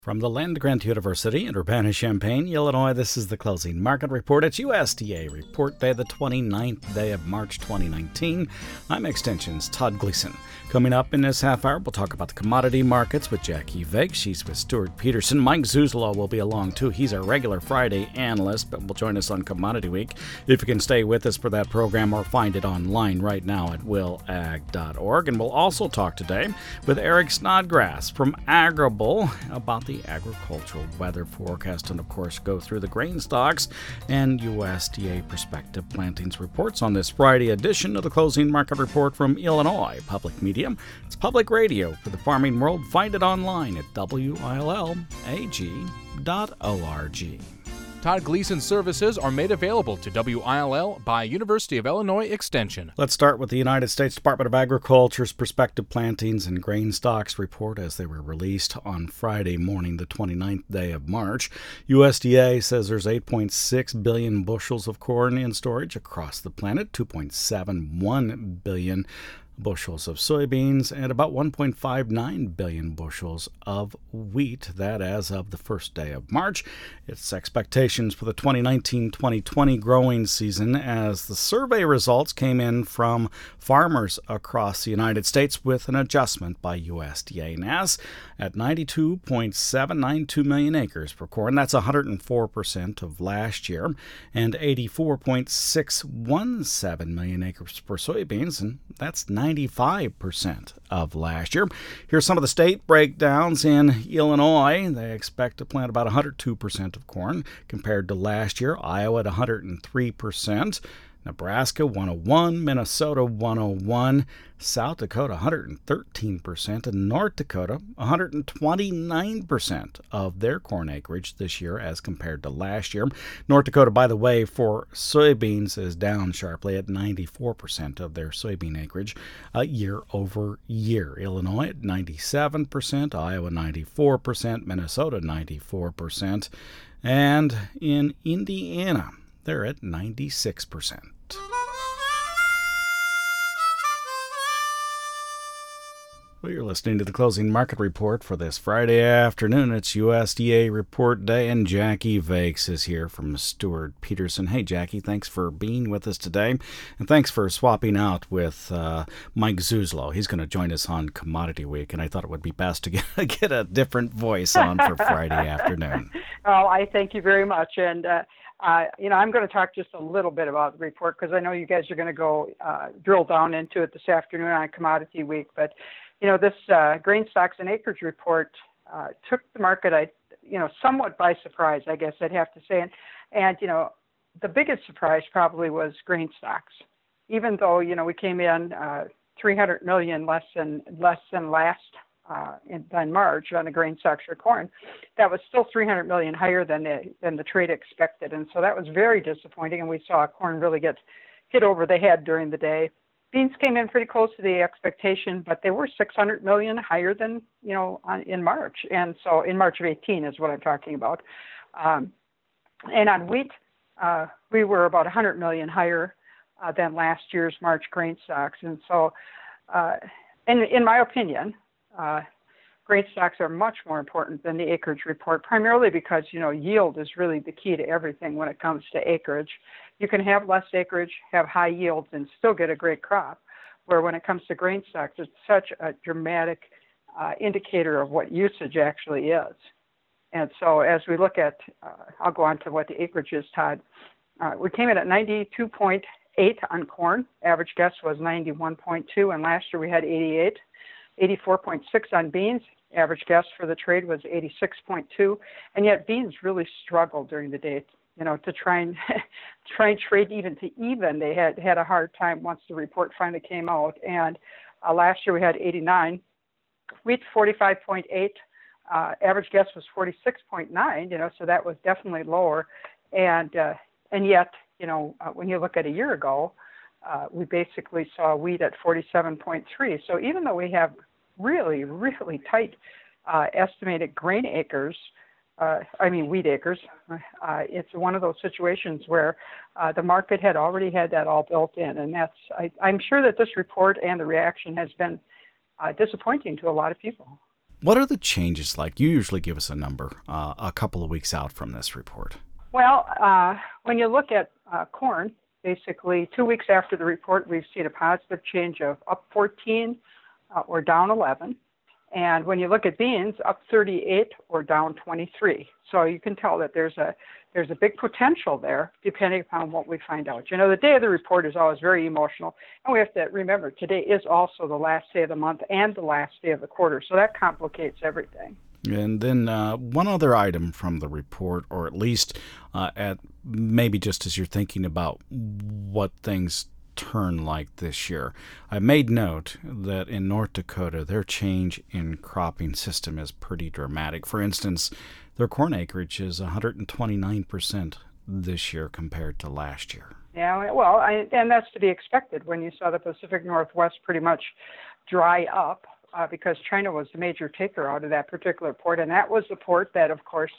From the Land Grant University in Urbana-Champaign, Illinois, this is the Closing Market Report. It's USDA Report Day, the 29th day of March 2019. I'm Extension's Todd Gleason. Coming up in this half hour, we'll talk about the commodity markets with Jackie Vake. She's with Stuart Peterson. Mike Zuzolo will be along, too. He's our regular Friday analyst, but will join us on Commodity Week. If you can stay with us for that program or find it online right now at willag.org. And we'll also talk today with Eric Snodgrass from Agrible about the agricultural weather forecast, and of course go through the grain stocks and USDA prospective plantings reports on this Friday edition of the Closing Market Report from Illinois Public Media. It's public radio for the farming world. Find it online at willag.org. Todd Gleason services are made available to WILL by University of Illinois Extension. Let's start with the United States Department of Agriculture's prospective plantings and grain stocks report as they were released on Friday morning, the 29th day of March. USDA says there's 8.6 billion bushels of corn in storage across the planet, 2.71 billion bushels of soybeans, and about 1.59 billion bushels of wheat. That as of the first day of March. It's expectations for the 2019-2020 growing season as the survey results came in from farmers across the United States with an adjustment by USDA NAS at 92.792 million acres for corn. That's 104% of last year, and 84.617 million acres for soybeans, and that's 95% of last year. Here's some of the state breakdowns in Illinois. They expect to plant about 102% of corn compared to last year. Iowa at 103%. Nebraska 101, Minnesota 101, South Dakota 113%, and North Dakota 129% of their corn acreage this year as compared to last year. North Dakota, by the way, for soybeans is down sharply at 94% of their soybean acreage year over year. Illinois at 97%, Iowa 94%, Minnesota 94%, and in Indiana they're at 96%. Well, you're listening to the Closing Market Report for this Friday afternoon. It's USDA Report Day, and Jackie Vakes is here from Stuart Peterson. Hey, Jackie, thanks for being with us today, and thanks for swapping out with Mike Zuzolo. He's going to join us on Commodity Week, and I thought it would be best to get a different voice on for Friday afternoon. Well, I thank you very much, and I'm going to talk just a little bit about the report because I know you guys are going to go drill down into it this afternoon on Commodity Week. But, this grain stocks and acreage report took the market, somewhat by surprise, I guess I'd have to say. And the biggest surprise probably was grain stocks. Even though, we came in 300 million less than last in March on the grain stocks for corn, that was still 300 million higher than the trade expected, and so that was very disappointing. And we saw corn really get hit over the head during the day. Beans came in pretty close to the expectation, but they were 600 million higher than in March, and so in March of 18 is what I'm talking about. And on wheat, we were about 100 million higher than last year's March grain stocks, and so in my opinion. Grain stocks are much more important than the acreage report, primarily because, yield is really the key to everything when it comes to acreage. You can have less acreage, have high yields, and still get a great crop, where when it comes to grain stocks, it's such a dramatic indicator of what usage actually is. And so as we look at, I'll go on to what the acreage is, Todd. We came in at 92.8 on corn. Average guess was 91.2, and last year we had 88. 84.6 on beans. Average guess for the trade was 86.2, and yet beans really struggled during the day. To try and trade even to even, they had a hard time once the report finally came out. And last year we had 89. Wheat 45.8. Average guess was 46.9. So that was definitely lower. And yet, when you look at a year ago, we basically saw wheat at 47.3. So even though we have really, really tight estimated grain acres, wheat acres, it's one of those situations where the market had already had that all built in. And I'm sure that this report and the reaction has been disappointing to a lot of people. What are the changes like? You usually give us a number a couple of weeks out from this report. Well, when you look at corn, basically 2 weeks after the report, we've seen a positive change of up 14 or down 11. And when you look at beans, up 38 or down 23. So you can tell that there's a big potential there, depending upon what we find out. You know, the day of the report is always very emotional, and we have to remember today is also the last day of the month and the last day of the quarter, so that complicates everything. And then one other item from the report, or at least at maybe just as you're thinking about what things turn like this year. I made note that in North Dakota, their change in cropping system is pretty dramatic. For instance, their corn acreage is 129% this year compared to last year. Yeah, well, and that's to be expected when you saw the Pacific Northwest pretty much dry up because China was the major taker out of that particular port, and that was the port that, of course,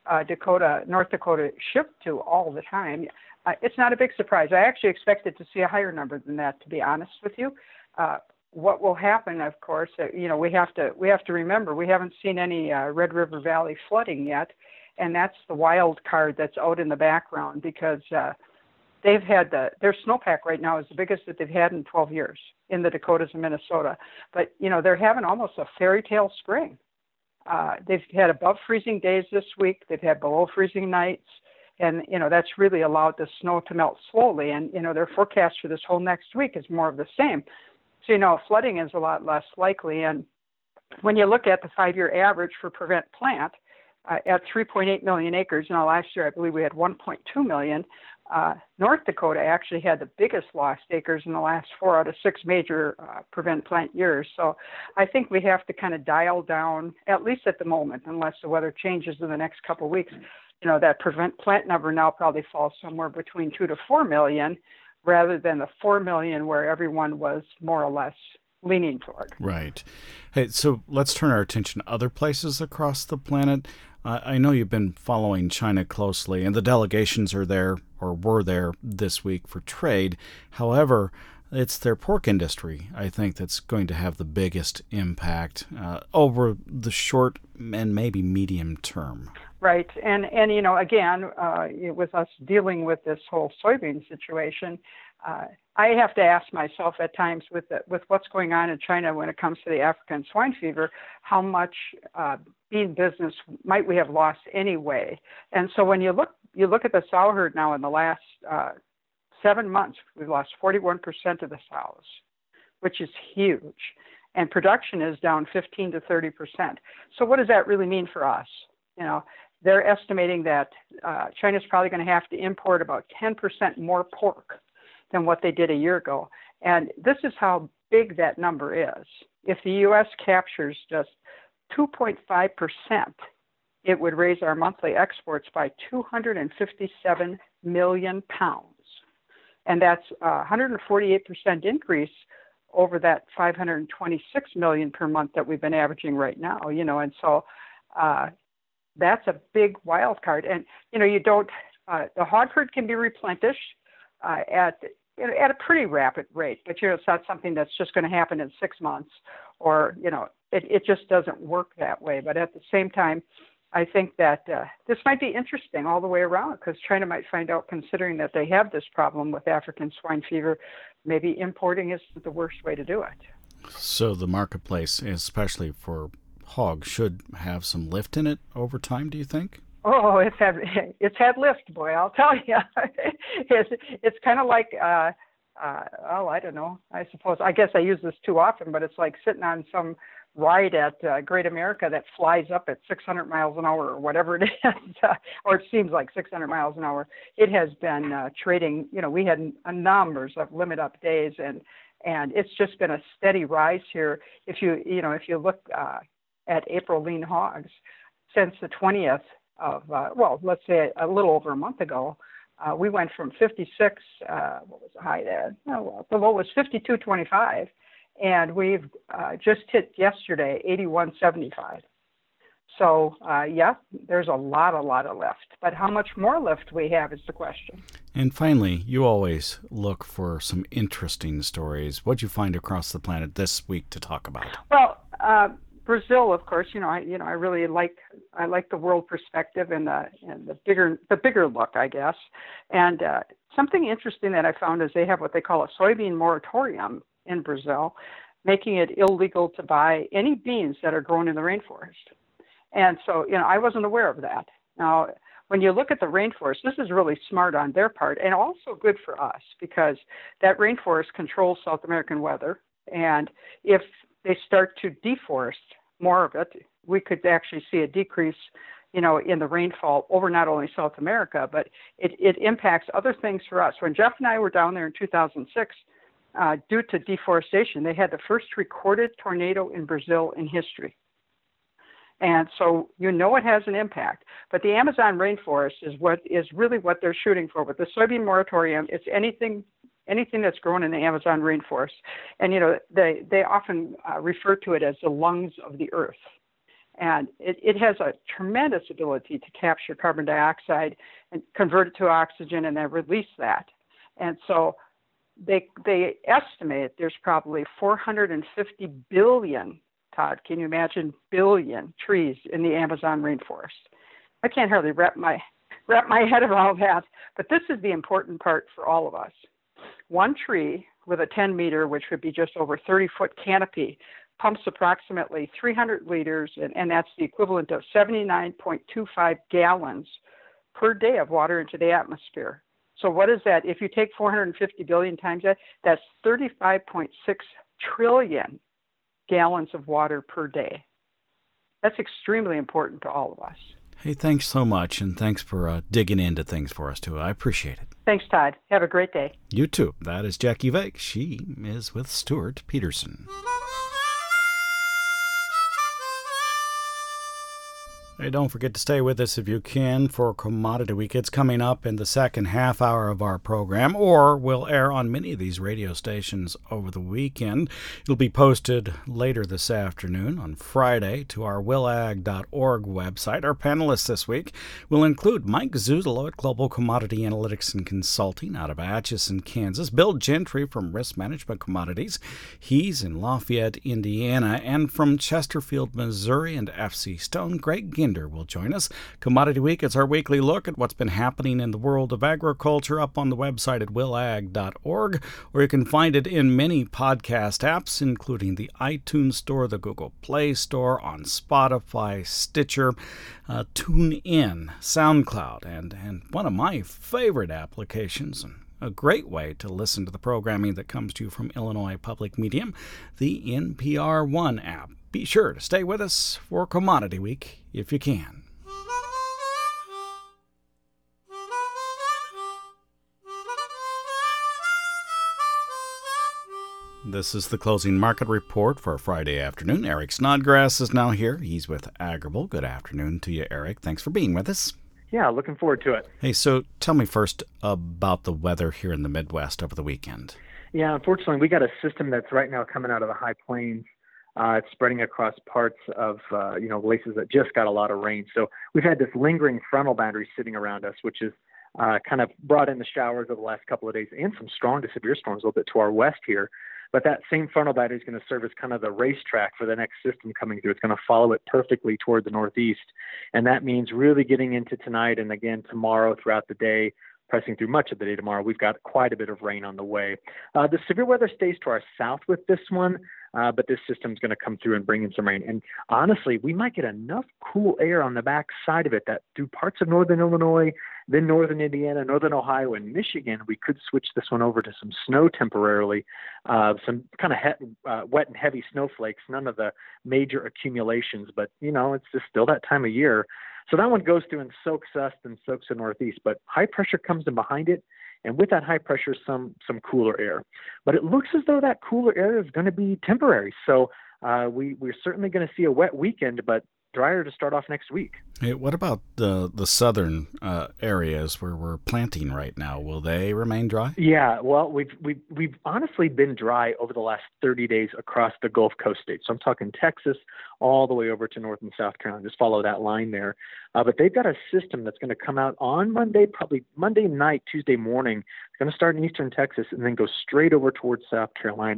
North Dakota shipped to all the time. It's not a big surprise. I actually expected to see a higher number than that, to be honest with you. What will happen, of course, we have to remember we haven't seen any Red River Valley flooding yet, and that's the wild card that's out in the background because they've had their snowpack right now is the biggest that they've had in 12 years in the Dakotas and Minnesota. But they're having almost a fairy tale spring. They've had above freezing days this week. They've had below freezing nights. And, that's really allowed the snow to melt slowly. And, their forecast for this whole next week is more of the same. So, flooding is a lot less likely. And when you look at the 5-year average for prevent plant at 3.8 million acres, last year I believe we had 1.2 million. North Dakota actually had the biggest lost acres in the last 4 out of 6 major prevent plant years. So I think we have to kind of dial down, at least at the moment, unless the weather changes in the next couple of weeks, that prevent plant number now probably falls somewhere between 2 to 4 million rather than the 4 million where everyone was more or less leaning toward. Right. Hey, so let's turn our attention to other places across the planet. I know you've been following China closely, and the delegations are there or were there this week for trade. However, it's their pork industry, I think, that's going to have the biggest impact over the short and maybe medium term. Right. And again, with us dealing with this whole soybean situation, I have to ask myself at times with what's going on in China when it comes to the African swine fever, how much bean business might we have lost anyway? And so when you look at the sow herd now in the last 7 months, we've lost 41% of the sows, which is huge. And production is down 15 to 30%. So what does that really mean for us? They're estimating that China's probably going to have to import about 10% more pork than what they did a year ago. And this is how big that number is. If the U.S. captures just 2.5%, it would raise our monthly exports by 257 million pounds. And that's a 148% increase over that 526 million per month that we've been averaging right now, and so that's a big wild card. And, the hog herd can be replenished at a pretty rapid rate, but, it's not something that's just going to happen in 6 months or, it just doesn't work that way. But at the same time, I think that this might be interesting all the way around because China might find out, considering that they have this problem with African swine fever, maybe importing isn't the worst way to do it. So the marketplace, especially for hogs, should have some lift in it over time, do you think? Oh, it's had lift, boy, I'll tell you. It's kind of like, I don't know, I guess I use this too often, but it's like sitting on some ride at Great America that flies up at 600 miles an hour or whatever it is, or it seems like 600 miles an hour. It has been trading, we had numbers of limit up days, and it's just been a steady rise here. If you look at April lean hogs, since the 20th of, let's say a little over a month ago, we went from 56, what was the high there? The low was 52.25. And we've just hit yesterday 81.75. So, there's a lot of lift. But how much more lift we have is the question. And finally, you always look for some interesting stories. What'd you find across the planet this week to talk about? Well, Brazil, of course, I really like the world perspective and the bigger look, I guess. And something interesting that I found is they have what they call a soybean moratorium in Brazil, making it illegal to buy any beans that are grown in the rainforest. And so, I wasn't aware of that. Now, when you look at the rainforest, this is really smart on their part and also good for us because that rainforest controls South American weather. And if they start to deforest more of it, we could actually see a decrease, in the rainfall over not only South America, but it impacts other things for us. When Jeff and I were down there in 2006, due to deforestation, they had the first recorded tornado in Brazil in history. And so it has an impact. But the Amazon rainforest is really what they're shooting for. With the soybean moratorium, it's anything that's grown in the Amazon rainforest. And, they often refer to it as the lungs of the earth. And it has a tremendous ability to capture carbon dioxide and convert it to oxygen and then release that. And so they estimate there's probably 450 billion, Todd, can you imagine, billion trees in the Amazon rainforest? I can't hardly wrap my head around that. But this is the important part for all of us. One tree with a 10 meter, which would be just over 30-foot canopy, pumps approximately 300 liters, and that's the equivalent of 79.25 gallons per day of water into the atmosphere. So what is that? If you take 450 billion times that, that's 35.6 trillion gallons of water per day. That's extremely important to all of us. Hey, thanks so much, and thanks for digging into things for us, too. I appreciate it. Thanks, Todd. Have a great day. You too. That is Jackie Vake. She is with Stuart Peterson. Hey, don't forget to stay with us if you can for Commodity Week. It's coming up in the second half hour of our program, or will air on many of these radio stations over the weekend. It'll be posted later this afternoon on Friday to our willag.org website. Our panelists this week will include Mike Zuzolo at Global Commodity Analytics and Consulting out of Atchison, Kansas, Bill Gentry from Risk Management Commodities. He's in Lafayette, Indiana, and from Chesterfield, Missouri, and FC Stone, Greg Ginder will join us. Commodity Week is our weekly look at what's been happening in the world of agriculture up on the website at willag.org, or you can find it in many podcast apps, including the iTunes Store, the Google Play Store, on Spotify, Stitcher, TuneIn, SoundCloud, and one of my favorite applications, and a great way to listen to the programming that comes to you from Illinois Public Media, the NPR One app. Be sure to stay with us for Commodity Week if you can. This is the closing market report for Friday afternoon. Eric Snodgrass is now here. He's with Agrible. Good afternoon to you, Eric. Thanks for being with us. Yeah, looking forward to it. Hey, so tell me first about the weather here in the Midwest over the weekend. Yeah, unfortunately, we got a system that's right now coming out of the high plains. It's spreading across parts of, places that just got a lot of rain. So we've had this lingering frontal boundary sitting around us, which is kind of brought in the showers over the last couple of days and some strong to severe storms a little bit to our west here. But that same frontal boundary is going to serve as kind of the racetrack for the next system coming through. It's going to follow it perfectly toward the northeast. And that means really getting into tonight and again tomorrow throughout the day, pressing through much of the day tomorrow. We've got quite a bit of rain on the way. The severe weather stays to our south with this one, but this system's going to come through and bring in some rain. And honestly, we might get enough cool air on the back side of it that through parts of northern Illinois, then northern Indiana, northern Ohio, and Michigan, we could switch this one over to some snow temporarily, some kind of wet and heavy snowflakes, none of the major accumulations, but, it's just still that time of year. So that one goes through and soaks us and soaks the northeast, but high pressure comes in behind it. And with that high pressure, some cooler air. But it looks as though that cooler air is going to be temporary. So we're certainly going to see a wet weekend, but drier to start off next week. Hey, what about the southern areas where we're planting right now? Will they remain dry? Yeah, well, we've honestly been dry over the last 30 days across the Gulf Coast states. So I'm talking Texas all the way over to North and South Carolina. Just follow that line there. But they've got a system that's going to come out on Monday, probably Monday night, Tuesday morning. It's going to start in eastern Texas and then go straight over towards South Carolina.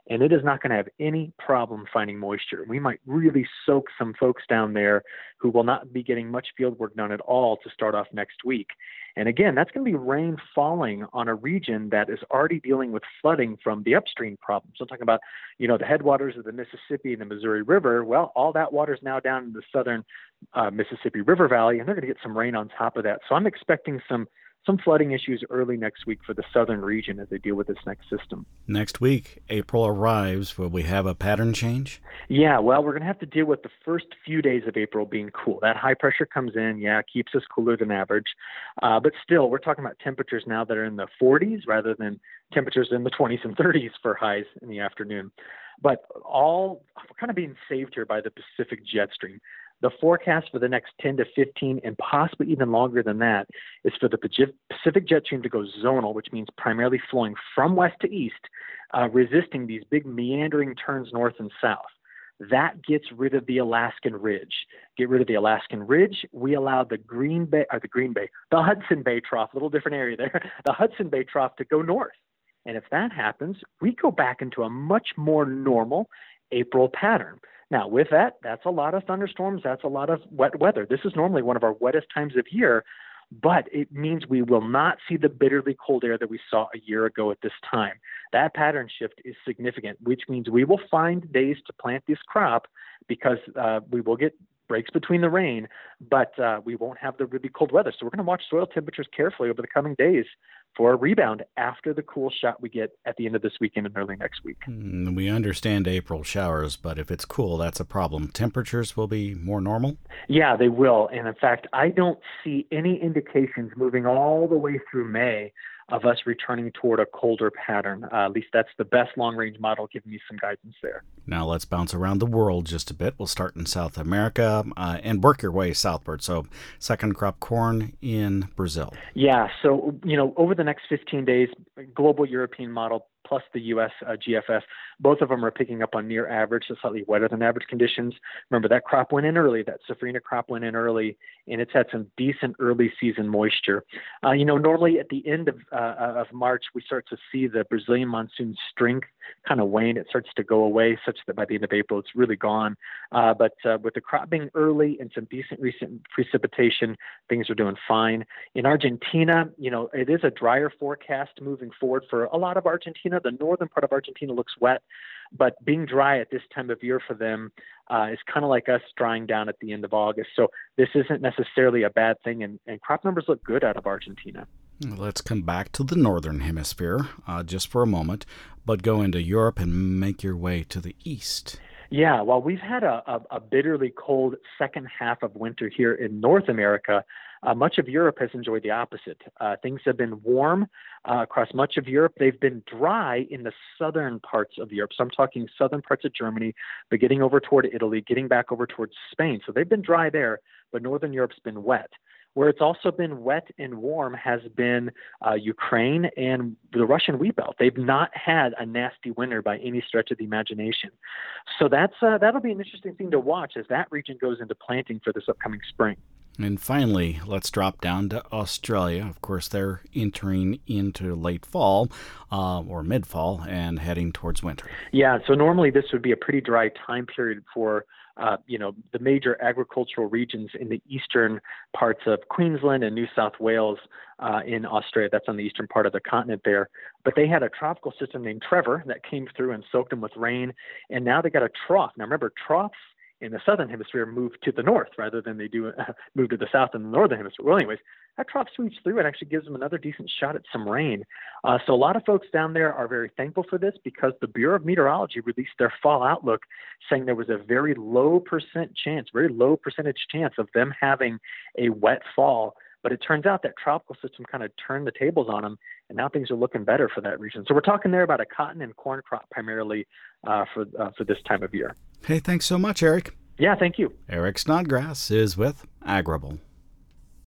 and it is not going to have any problem finding moisture. We might really soak some folks down there who will not be getting much field work done at all to start off next week. And again, that's going to be rain falling on a region that is already dealing with flooding from the upstream problems. So I'm talking about, the headwaters of the Mississippi and the Missouri River. Well, all that water is now down in the southern Mississippi River Valley, and they're going to get some rain on top of that. So I'm expecting some flooding issues early next week for the southern region as they deal with this next system. Next week, April arrives. Will we have a pattern change? Yeah, well, we're going to have to deal with the first few days of April being cool. That high pressure comes in, keeps us cooler than average. But still, we're talking about temperatures now that are in the 40s rather than temperatures in the 20s and 30s for highs in the afternoon. But we're kind of being saved here by the Pacific jet stream. The forecast for the next 10 to 15 and possibly even longer than that is for the Pacific jet stream to go zonal, which means primarily flowing from west to east, resisting these big meandering turns north and south. That gets rid of the Alaskan Ridge. Get rid of the Alaskan Ridge. We allow the Hudson Bay Trough, a little different area there, the Hudson Bay Trough to go north. And if that happens, we go back into a much more normal April pattern. Now, with that, that's a lot of thunderstorms. That's a lot of wet weather. This is normally one of our wettest times of year, but it means we will not see the bitterly cold air that we saw a year ago at this time. That pattern shift is significant, which means we will find days to plant this crop because we will get breaks between the rain, but we won't have the really cold weather. So we're going to watch soil temperatures carefully over the coming days for a rebound after the cool shot we get at the end of this weekend and early next week. We understand April showers, but if it's cool, that's a problem. Temperatures will be more normal? Yeah, they will. And in fact, I don't see any indications moving all the way through May of us returning toward a colder pattern. At least that's the best long-range model giving me some guidance there. Now let's bounce around the world just a bit. We'll start in South America and work your way southward. So second crop corn in Brazil. Yeah, so, over the next 15 days, global European model plus the U.S. GFF, both of them are picking up on near average to slightly wetter than average conditions. Remember, that crop went in early, that Safrinha crop went in early, and it's had some decent early season moisture. Normally at the end of March, we start to see the Brazilian monsoon strength kind of wane. It starts to go away such that by the end of April, it's really gone. But with the crop being early and some decent recent precipitation, things are doing fine. In Argentina, it is a drier forecast moving forward for a lot of Argentina. The northern part of Argentina looks wet, but being dry at this time of year for them is kind of like us drying down at the end of August. So this isn't necessarily a bad thing, and crop numbers look good out of Argentina. Let's come back to the northern hemisphere just for a moment, but go into Europe and make your way to the east. Yeah, well, we've had a bitterly cold second half of winter here in North America. Much of Europe has enjoyed the opposite. Things have been warm across much of Europe. They've been dry in the southern parts of Europe. So I'm talking southern parts of Germany, but getting over toward Italy, getting back over towards Spain. So they've been dry there, but northern Europe's been wet. Where it's also been wet and warm has been Ukraine and the Russian wheat belt. They've not had a nasty winter by any stretch of the imagination. So that'll be an interesting thing to watch as that region goes into planting for this upcoming spring. And finally, let's drop down to Australia. Of course, they're entering into late fall or mid-fall and heading towards winter. Yeah, so normally this would be a pretty dry time period for the major agricultural regions in the eastern parts of Queensland and New South Wales in Australia. That's on the eastern part of the continent there. But they had a tropical system named Trevor that came through and soaked them with rain, and now they got a trough. Now remember, troughs in the southern hemisphere move to the north rather than they do move to the south in the northern hemisphere. Well, anyways, that trough sweeps through and actually gives them another decent shot at some rain. So a lot of folks down there are very thankful for this because the Bureau of Meteorology released their fall outlook saying there was a very low percentage chance of them having a wet fall. But it turns out that tropical system kind of turned the tables on them, and now things are looking better for that region. So we're talking there about a cotton and corn crop primarily for this time of year. Hey, thanks so much, Eric. Yeah, thank you. Eric Snodgrass is with Agrible.